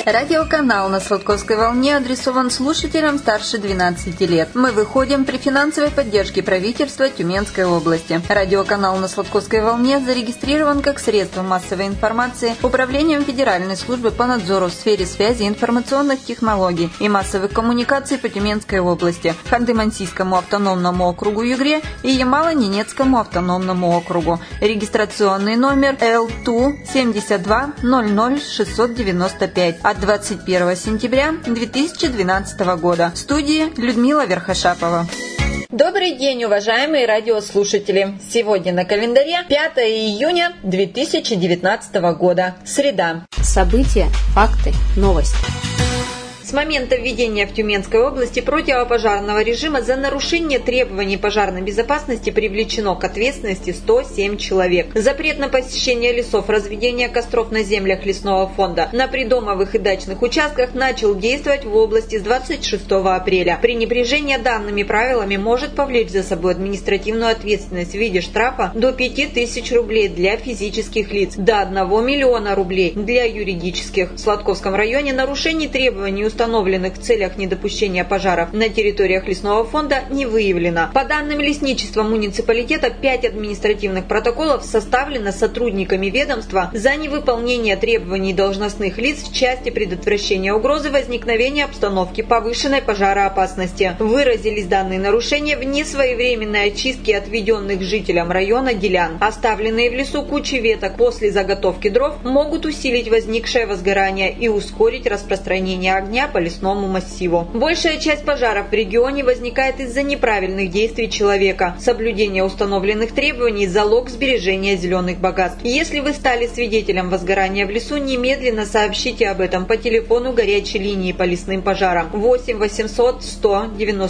Радиоканал на Сладковской волне адресован слушателям старше 12 лет. Мы выходим при финансовой поддержке правительства Тюменской области. Радиоканал на Сладковской волне зарегистрирован как средство массовой информации Управлением Федеральной службы по надзору в сфере связи, информационных технологий и массовых коммуникаций по Тюменской области, Ханты-Мансийскому автономному округу Югре и Ямало-Ненецкому автономному округу. Регистрационный номер L2 72 00 695 от 21 сентября 2012 года. В студии Людмила Верхошапова. Добрый день, уважаемые радиослушатели! Сегодня на календаре 5 июня 2019 года. Среда. События, факты, новости. С момента введения в Тюменской области противопожарного режима за нарушение требований пожарной безопасности привлечено к ответственности 107 человек. Запрет на посещение лесов, разведение костров на землях лесного фонда на придомовых и дачных участках начал действовать в области с 26 апреля. Пренебрежение данными правилами может повлечь за собой административную ответственность в виде штрафа до 5000 рублей для физических лиц, до 1 миллиона рублей для юридических. В Сладковском районе нарушений требований, установленных в целях недопущения пожаров на территориях лесного фонда, не выявлено. По данным лесничества муниципалитета, 5 административных протоколов составлено сотрудниками ведомства за невыполнение требований должностных лиц в части предотвращения угрозы возникновения обстановки повышенной пожароопасности. Выразились данные нарушения в несвоевременной очистке отведенных жителям района делян. Оставленные в лесу кучи веток после заготовки дров могут усилить возникшее возгорание и ускорить распространение огня по лесному массиву. Большая часть пожаров в регионе возникает из-за неправильных действий человека. Соблюдение установленных требований – залог сбережения зеленых богатств. Если вы стали свидетелем возгорания в лесу, немедленно сообщите об этом по телефону горячей линии по лесным пожарам 8 800 100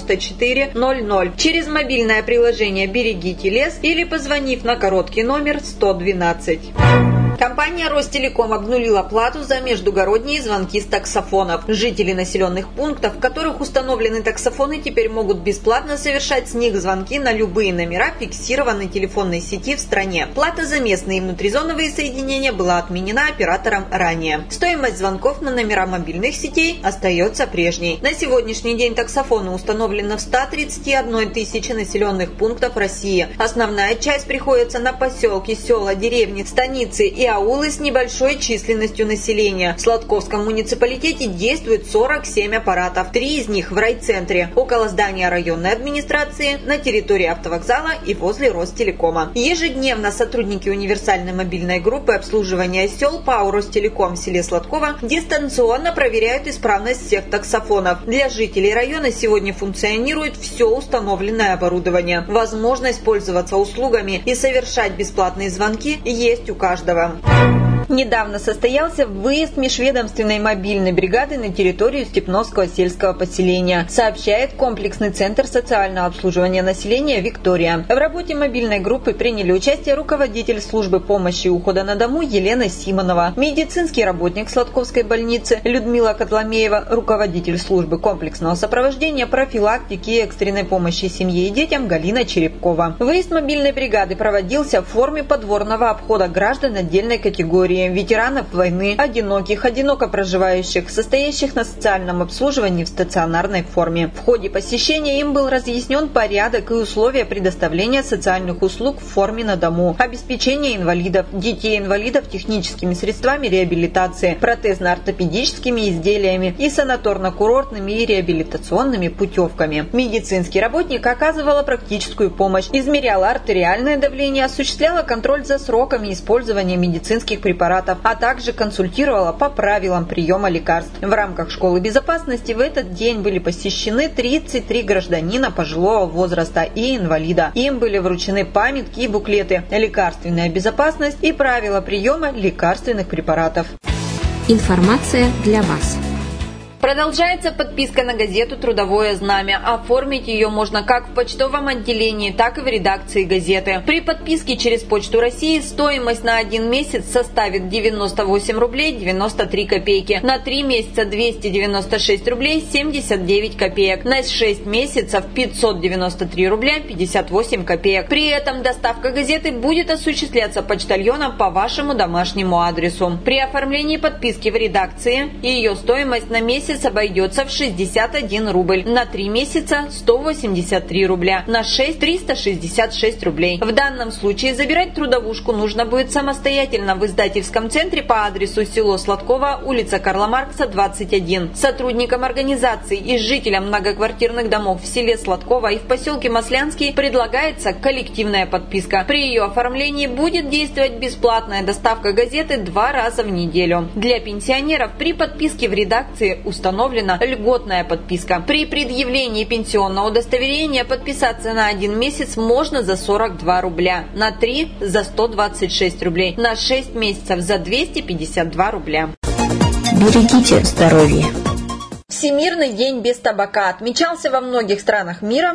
94 00, через мобильное приложение «Берегите лес» или позвонив на короткий номер 112. Компания «Ростелеком» обнулила плату за междугородние звонки с таксофонов. Жители населенных пунктов, в которых установлены таксофоны, теперь могут бесплатно совершать с них звонки на любые номера фиксированной телефонной сети в стране. Плата за местные и внутризоновые соединения была отменена оператором ранее. Стоимость звонков на номера мобильных сетей остается прежней. На сегодняшний день таксофоны установлены в 131 тысяче населенных пунктов России. Основная часть приходится на поселки, села, деревни, станицы и аулы с небольшой численностью населения. В Сладковском муниципалитете действует 47 аппаратов, 3 из них в райцентре, около здания районной администрации, на территории автовокзала и возле Ростелекома. Ежедневно сотрудники универсальной мобильной группы обслуживания сел ПАО «Ростелеком» в селе Сладково дистанционно проверяют исправность всех таксофонов. Для жителей района сегодня функционирует все установленное оборудование. Возможность пользоваться услугами и совершать бесплатные звонки есть у каждого. Недавно состоялся выезд межведомственной мобильной бригады на территорию Степновского сельского поселения, сообщает комплексный центр социального обслуживания населения «Виктория». В работе мобильной группы приняли участие руководитель службы помощи и ухода на дому Елена Симонова, медицинский работник Сладковской больницы Людмила Котломеева, руководитель службы комплексного сопровождения, профилактики и экстренной помощи семье и детям Галина Черепкова. Выезд мобильной бригады проводился в форме подворного обхода граждан отдельной категории: ветеранов войны, одиноких, одиноко проживающих, состоящих на социальном обслуживании в стационарной форме. В ходе посещения им был разъяснен порядок и условия предоставления социальных услуг в форме на дому, обеспечение инвалидов, детей-инвалидов техническими средствами реабилитации, протезно-ортопедическими изделиями и санаторно-курортными и реабилитационными путевками. Медицинский работник оказывала практическую помощь, измеряла артериальное давление, осуществляла контроль за сроками использования медицинских препаратов, а также консультировала по правилам приема лекарств. В рамках школы безопасности в этот день были посещены 33 гражданина пожилого возраста и инвалида. Им были вручены памятки и буклеты «Лекарственная безопасность» и правила приема лекарственных препаратов. Информация для вас. Продолжается подписка на газету «Трудовое знамя». Оформить ее можно как в почтовом отделении, так и в редакции газеты. При подписке через Почту России стоимость на 1 месяц составит 98 рублей 93 копейки, на 3 месяца 296 рублей 79 копеек, на 6 месяцев 593 рубля 58 копеек. При этом доставка газеты будет осуществляться почтальоном по вашему домашнему адресу. При оформлении подписки в редакции ее стоимость на месяц обойдется в 61 рубль, на 3 месяца 183 рубля, на 6 366 рублей. В данном случае забирать трудовушку нужно будет самостоятельно в издательском центре по адресу село Сладково, улица Карла Маркса, 21. Сотрудникам организации и жителям многоквартирных домов в селе Сладково и в поселке Маслянский предлагается коллективная подписка. При ее оформлении будет действовать бесплатная доставка газеты 2 раза в неделю. Для пенсионеров при подписке в редакции установлена льготная подписка. При предъявлении пенсионного удостоверения подписаться на 1 месяц можно за 42 рубля, на 3 за 126 рублей, на 6 месяцев за 252 рубля. Берегите здоровье. Всемирный день без табака отмечался во многих странах мира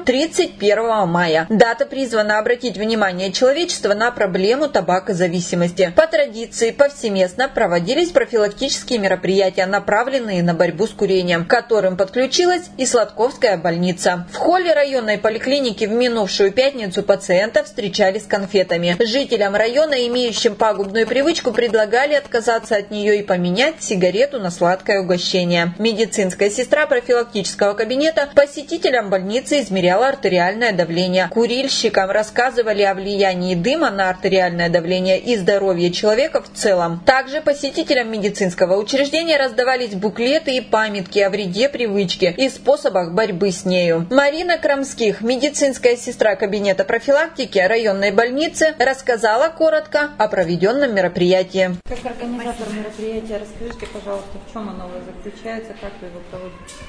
31 мая. Дата призвана обратить внимание человечества на проблему табакозависимости. По традиции повсеместно проводились профилактические мероприятия, направленные на борьбу с курением, к которым подключилась и Сладковская больница. В холле районной поликлиники в минувшую пятницу пациента встречали с конфетами. Жителям района, имеющим пагубную привычку, предлагали отказаться от нее и поменять сигарету на сладкое угощение. Медицинская сестра профилактического кабинета посетителям больницы измеряла артериальное давление. Курильщикам рассказывали о влиянии дыма на артериальное давление и здоровье человека в целом. Также посетителям медицинского учреждения раздавались буклеты и памятки о вреде привычки и способах борьбы с нею. Марина Крамских, медицинская сестра кабинета профилактики районной больницы, рассказала коротко о проведенном мероприятии. Как организатор мероприятия, расскажите, пожалуйста, в чем оно заключается, как вы его проводите?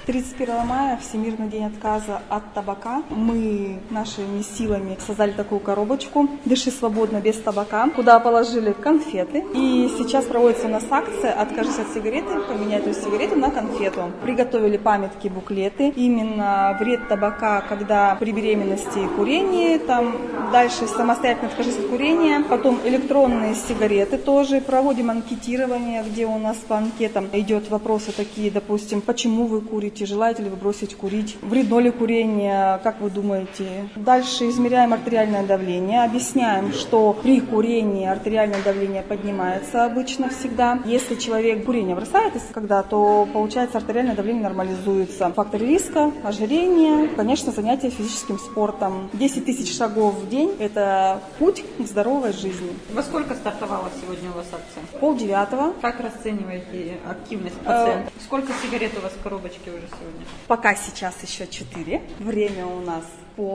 31 мая, Всемирный день отказа от табака. Мы нашими силами создали такую коробочку «Дыши свободно без табака», куда положили конфеты. И сейчас проводится у нас акция «Откажись от сигареты, поменяй эту сигарету на конфету». Приготовили памятки, буклеты. Именно вред табака, когда при беременности и курении. Там дальше самостоятельно откажись от курения. Потом электронные сигареты тоже. Проводим анкетирование, где у нас по анкетам идет вопросы такие, допустим, почему вы курите, желаете ли вы бросить курить, вредно ли курение, как вы думаете. Дальше измеряем артериальное давление, объясняем, что при курении артериальное давление поднимается обычно всегда. Если человек курение бросает когда, то получается артериальное давление нормализуется. Факторы риска, ожирение, конечно, занятия физическим спортом. 10 тысяч шагов в день – это путь к здоровой жизни. Во сколько стартовала сегодня у вас акция? 8:30. Как расцениваете активность пациентов? Сколько сигарет у вас в коробочке уже сегодня? Пока сейчас еще 4. Время у нас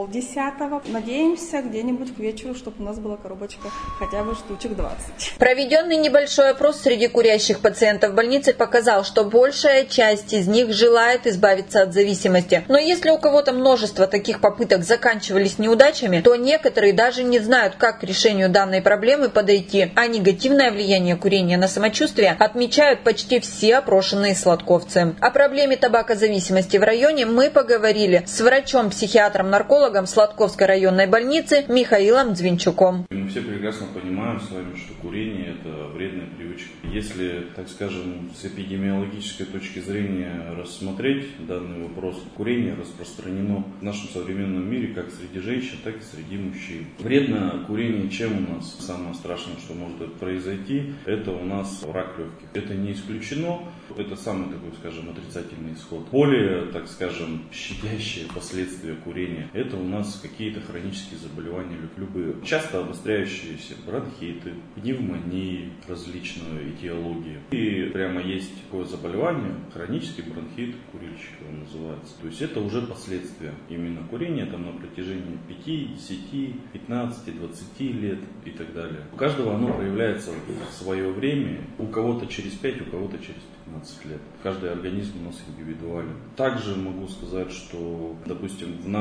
9:30. Надеемся, где-нибудь к вечеру, чтобы у нас была коробочка хотя бы штучек 20. Проведенный небольшой опрос среди курящих пациентов больницы показал, что большая часть из них желает избавиться от зависимости. Но если у кого-то множество таких попыток заканчивались неудачами, то некоторые даже не знают, как к решению данной проблемы подойти. А негативное влияние курения на самочувствие отмечают почти все опрошенные сладковцы. О проблеме табакозависимости в районе мы поговорили с врачом-психиатром-наркологом Сладковской районной больницы Михаилом Звинчуком. Мы все прекрасно понимаем с вами, что курение – это вредная привычка. Если, так скажем, с эпидемиологической точки зрения рассмотреть данный вопрос, курение распространено в нашем современном мире как среди женщин, так и среди мужчин. Вредно курение чем у нас? Самое страшное, что может произойти, это у нас рак легких. Это не исключено, это самый такой, скажем, отрицательный исход. Более, так скажем, щадящие последствия курения – это у нас какие-то хронические заболевания, любые, часто обостряющиеся бронхиты, пневмонии, различную этиологию. И прямо есть такое заболевание, хронический бронхит курильщика он называется. То есть это уже последствия именно курения там на протяжении 5, 10, 15, 20 лет и так далее. У каждого оно проявляется в свое время, у кого-то через 5, у кого-то через 15 лет. Каждый организм у нас индивидуален. Также могу сказать, что, допустим, в нашей организации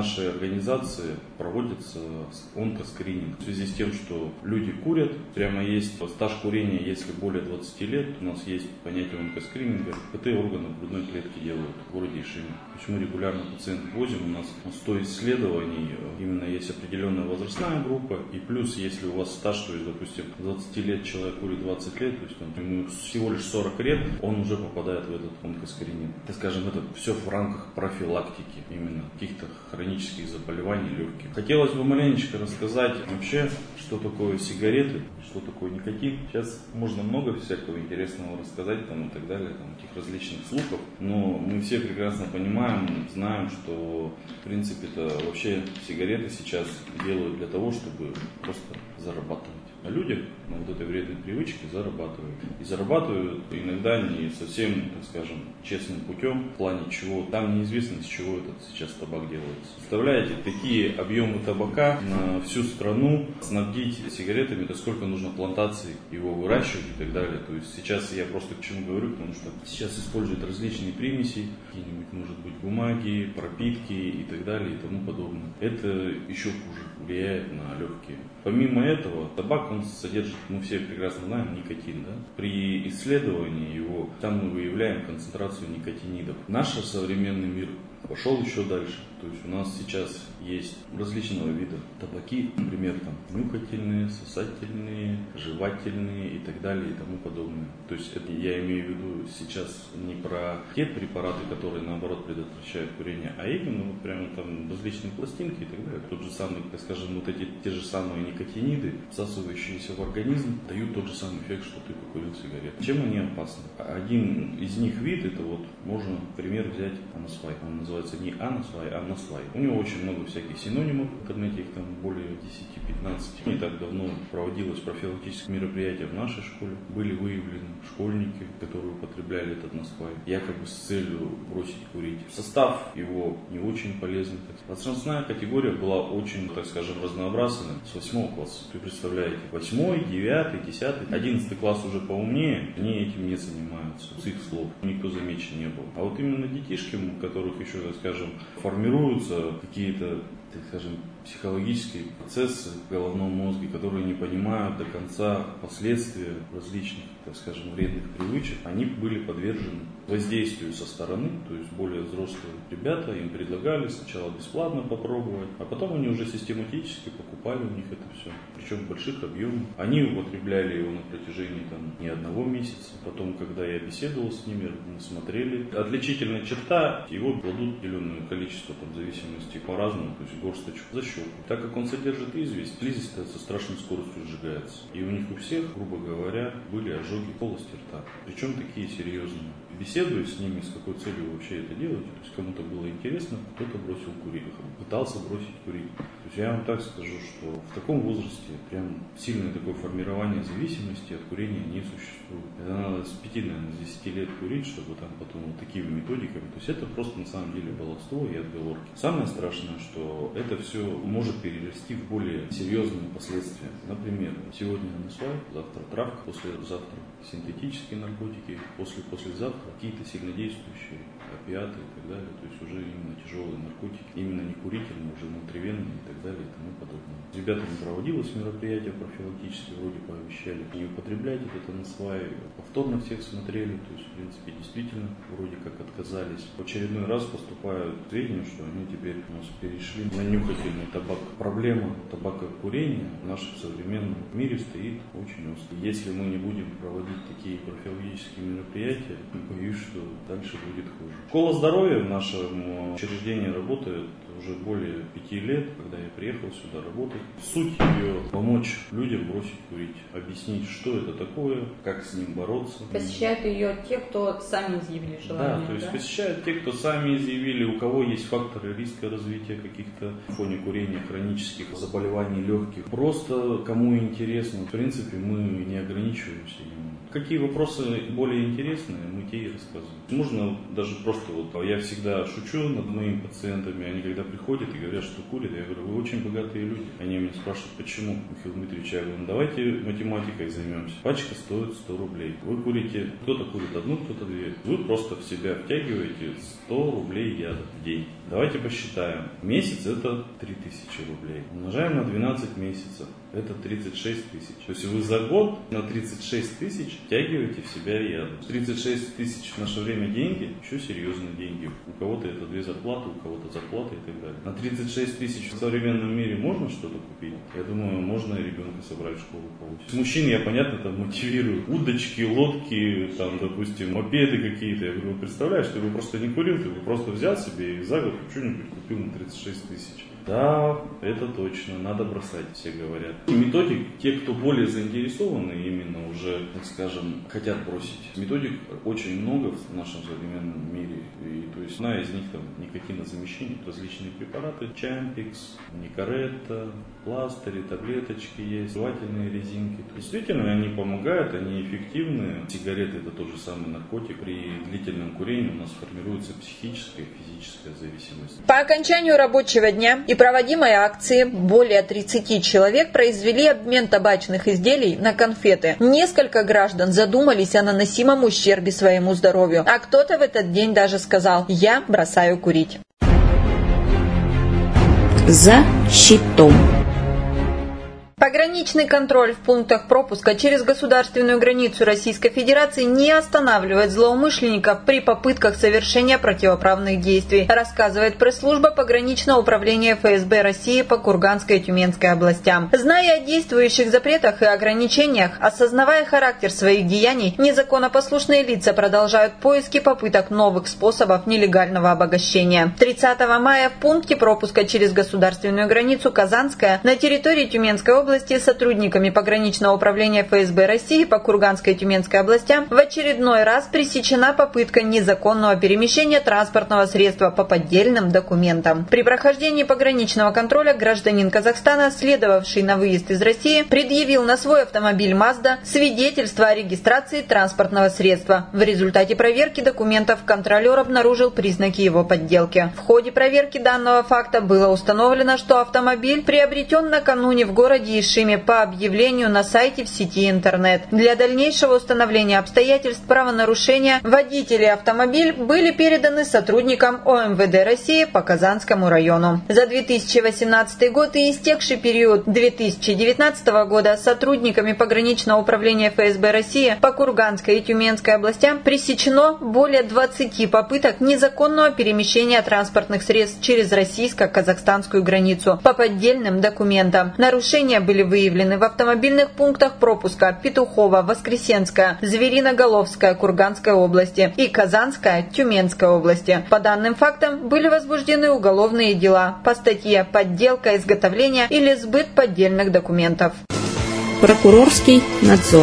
организации проводится онкоскрининг. В связи с тем, что люди курят, прямо есть стаж курения, если более 20 лет, у нас есть понятие онкоскрининга. КТ органов грудной клетки делают в городе Ишиме. То есть мы регулярно пациентов возим, у нас 100 исследований, именно есть определенная возрастная группа, и плюс, если у вас стаж, то есть, допустим, 20 лет человек курит 20 лет, то есть ему всего лишь 40 лет, он уже попадает в этот онкоскрининг. Так скажем, это все в рамках профилактики, именно каких-то хронических заболеваний легких. Хотелось бы маленечко рассказать вообще, что такое сигареты, что такое никотин. Сейчас можно много всякого интересного рассказать там, и так далее, там, этих различных слухов, но мы все прекрасно понимаем, знаем, что в принципе-то вообще сигареты сейчас делают для того, чтобы просто зарабатывать. А люди на вот этой вредной привычке зарабатывают. И зарабатывают иногда не совсем, так скажем, честным путем, в плане чего. Там неизвестно, из чего этот сейчас табак делается. Представляете, такие объемы табака на всю страну снабдить сигаретами, то сколько нужно плантаций его выращивать и так далее. То есть сейчас я просто к чему говорю, потому что сейчас используют различные примеси, какие-нибудь, может быть, бумаги, пропитки и так далее и тому подобное. Это еще хуже влияет на легкие. Помимо этого, табак, он содержит, мы все прекрасно знаем, никотин. Да? При исследовании его, там мы выявляем концентрацию никотинидов. Наш современный мир пошел еще дальше. То есть у нас сейчас есть различного вида табаки, например, там нюхательные, сосательные, жевательные и так далее и тому подобное. То есть это я имею в виду сейчас не про те препараты, которые наоборот предотвращают курение, а именно вот прямо там различные пластинки и так далее. Тот же самый, так скажем, вот эти те же самые никотиниды, всасывающиеся в организм, дают тот же самый эффект, что ты покурил сигарету. Чем они опасны? Один из них вид, это вот можно, например, взять анасвай. Он называется не анасвай, а наслай. У него очень много всяких синонимов, в интернете их там более 10-15. Не так давно проводилось профилактическое мероприятие в нашей школе. Были выявлены школьники, которые употребляли этот наслай, якобы с целью бросить курить. Состав его не очень полезный. Возрастная категория была очень, так скажем, разнообразна с 8 класса. Вы представляете, 8, 9, 10, 11 класс уже поумнее, они этим не занимаются, с их слов. Никто замечен не был. А вот именно детишки, у которых еще, так скажем, формируются какие-то, так скажем, психологические процессы в головном мозге, которые не понимают до конца последствия различных, так скажем, вредных привычек, они были подвержены воздействию со стороны, то есть более взрослые ребята, им предлагали сначала бесплатно попробовать, а потом они уже систематически покупали у них это все, причем в больших объемах. Они употребляли его на протяжении там не одного месяца, потом, когда я беседовал с ними, мы смотрели. Отличительная черта, его кладут определенное количество, там, в зависимости по-разному, то есть горсточку за щеку. Так как он содержит известь, слизь со страшной скоростью сжигается. И у них у всех, грубо говоря, были ожоги полости рта. Причем такие серьезные. Беседуя с ними, с какой целью вообще это делать, то есть кому-то было интересно, кто-то бросил курить, пытался бросить курить. То есть я вам так скажу, что в таком возрасте прям сильное такое формирование зависимости от курения не существует. Это надо с 5, наверное, с 10 лет курить, чтобы там потом вот такими методиками. То есть это просто на самом деле баловство и отговорки. Самое страшное, что это все может перерасти в более серьезные последствия. Например, сегодня анасвай, завтра травка, послезавтра синтетические наркотики, послезавтра какие-то сильнодействующие опиаты и так далее. То есть уже именно тяжелые наркотики, именно не курительные, уже внутривенные и так далее и тому подобное. С ребятами проводилось мероприятие профилактическое, вроде пообещали не употреблять этот анасвай, повторно всех смотрели, то есть в принципе действительно вроде как отказались. В очередной раз поступают сведения, что они теперь у нас перешли на нюхательный табак. Проблема табакокурения в нашем современном мире стоит очень остро. Если мы не будем проводить такие профилактические мероприятия, боюсь, что дальше будет хуже. Школа здоровья в нашем учреждении работает уже более 5 лет, когда я приехал сюда работать. Суть ее — помочь людям бросить курить, объяснить, что это такое, как с ним бороться. Посещают ее те, кто сами изъявили желание. Да, то есть посещают те, кто сами изъявили, у кого есть факторы риска развития каких-то в фоне курения хронических заболеваний легких. Просто кому интересно. В принципе, мы не ограничиваемся именно. Какие вопросы более интересные, мы те и рассказываем. Можно даже просто я всегда шучу над моими пациентами, они когда приходят и говорят, что курят, я говорю, вы очень богатые люди. Они меня спрашивают, почему, Михаил Дмитриевич, я говорю, давайте математикой займемся. Пачка стоит 100 рублей. Вы курите, кто-то курит одну, кто-то две. Вы просто в себя втягиваете 100 рублей яда в день. Давайте посчитаем. Месяц это 3000 рублей. Умножаем на 12 месяцев. Это 36 тысяч. То есть вы за год на 36 тысяч втягиваете в себя яд. 36 тысяч в наше время деньги, еще серьезные деньги. У кого-то это 2 зарплаты, у кого-то зарплата и так далее. На 36 тысяч в современном мире можно что-то купить? Я думаю, можно и ребенка собрать в школу получить. Мужчин я, понятно, там мотивирую. Удочки, лодки, там, допустим, мопеды какие-то. Я говорю, представляешь, ты бы просто не курил, ты бы просто взял себе и за год что-нибудь купил на 36 тысяч. Да, это точно, надо бросать, все говорят. Методик, те, кто более заинтересованы, именно уже, так скажем, хотят бросить. Методик очень много в нашем современном мире. И, то есть одна из них там никотинозамещение, различные препараты, Чампикс, Никаретта, пластыри, таблеточки есть, жевательные резинки. Действительно, они помогают, они эффективны. Сигареты это тот же самый наркотик. При длительном курении у нас формируется психическая и физическая зависимость. По окончанию рабочего дня и проводимой акции более 30 человек произвели обмен табачных изделий на конфеты. Несколько граждан задумались о наносимом ущербе своему здоровью, а кто-то в этот день даже сказал: «Я бросаю курить». За щитом. Пограничный контроль в пунктах пропуска через государственную границу Российской Федерации не останавливает злоумышленников при попытках совершения противоправных действий, рассказывает пресс-служба пограничного управления ФСБ России по Курганской и Тюменской областям. Зная о действующих запретах и ограничениях, осознавая характер своих деяний, незаконнопослушные лица продолжают поиски попыток новых способов нелегального обогащения. 30 мая в пункте пропуска через государственную границу Казанская на территории Тюменской области сотрудниками пограничного управления ФСБ России по Курганской и Тюменской областям в очередной раз пресечена попытка незаконного перемещения транспортного средства по поддельным документам. При прохождении пограничного контроля гражданин Казахстана, следовавший на выезд из России, предъявил на свой автомобиль Mazda свидетельство о регистрации транспортного средства. В результате проверки документов контролер обнаружил признаки его подделки. В ходе проверки данного факта было установлено, что автомобиль приобретен накануне в городе Ишиме по объявлению на сайте в сети интернет. Для дальнейшего установления обстоятельств правонарушения водители и автомобиль были переданы сотрудникам ОМВД России по Казанскому району. За 2018 год и истекший период 2019 года сотрудниками пограничного управления ФСБ России по Курганской и Тюменской областям пресечено более 20 попыток незаконного перемещения транспортных средств через российско-казахстанскую границу по поддельным документам. Нарушения были выявлены в автомобильных пунктах пропуска Петухово, Воскресенская, Звериноголовская, Курганской области и Казанская, Тюменской области. По данным фактам были возбуждены уголовные дела по статье «Подделка, изготовление или сбыт поддельных документов». Прокурорский надзор.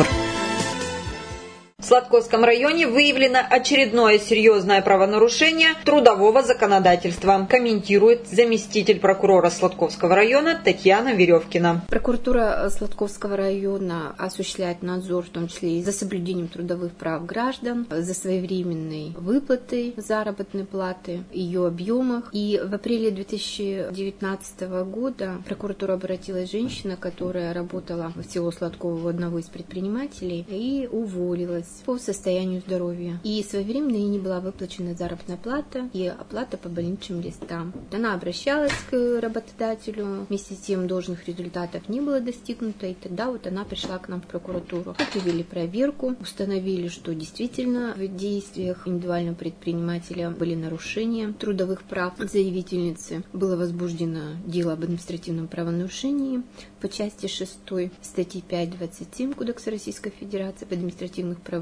В Сладковском районе выявлено очередное серьезное правонарушение трудового законодательства, комментирует заместитель прокурора Сладковского района Татьяна Веревкина. Прокуратура Сладковского района осуществляет надзор, в том числе и за соблюдением трудовых прав граждан, за своевременной выплатой заработной платы, ее объемах. И в апреле 2019 года в прокуратуру обратилась женщина, которая работала в село Сладково у одного из предпринимателей и уволилась по состоянию здоровья. И своевременно ей не была выплачена заработная плата и оплата по больничным листам. Она обращалась к работодателю, вместе с тем должных результатов не было достигнуто, и тогда она пришла к нам в прокуратуру. Мы провели проверку, установили, что действительно в действиях индивидуального предпринимателя были нарушения трудовых прав заявительницы. Было возбуждено дело об административном правонарушении по части 6 статьи 5.27 Кодекса Российской Федерации об административных правонарушениях.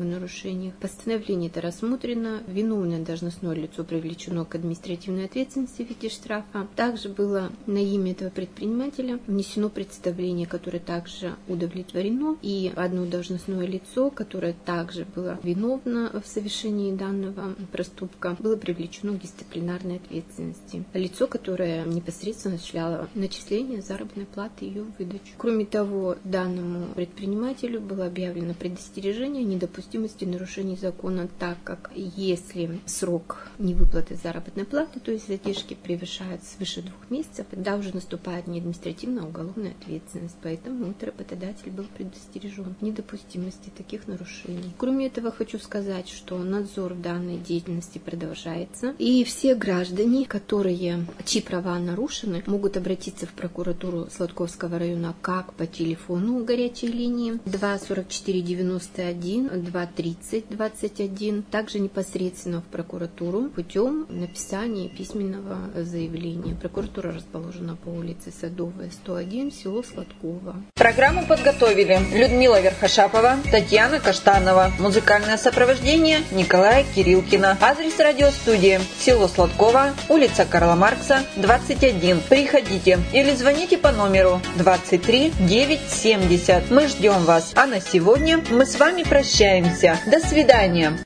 правонарушениях. Постановление это рассмотрено, виновное должностное лицо привлечено к административной ответственности в виде штрафа. Также было на имя этого предпринимателя внесено представление, которое также удовлетворено, и одно должностное лицо, которое также было виновно в совершении данного проступка, было привлечено к дисциплинарной ответственности. Лицо, которое непосредственно осуществляло начисление заработной платы и ее выдачу. Кроме того, данному предпринимателю было объявлено предостережение о недопустимости нарушений закона, так как если срок невыплаты заработной платы, то есть задержки, превышает свыше 2 месяцев, тогда уже наступает не административная, а уголовная ответственность. Поэтому работодатель был предостережен недопустимости таких нарушений. Кроме этого, хочу сказать, что надзор в данной деятельности продолжается, и все граждане, чьи права нарушены, могут обратиться в прокуратуру Сладковского района как по телефону горячей линии 2 44 91 2 30 21, также непосредственно в прокуратуру путем написания письменного заявления. Прокуратура расположена по улице Садовая, 101, село Сладково. Программу подготовили Людмила Верхошапова, Татьяна Каштанова. Музыкальное сопровождение Николая Кириллкина. Адрес радиостудии: село Сладково, улица Карла Маркса, 21. Приходите или звоните по номеру 23 970. Мы ждем вас. А на сегодня мы с вами прощаемся. До свидания.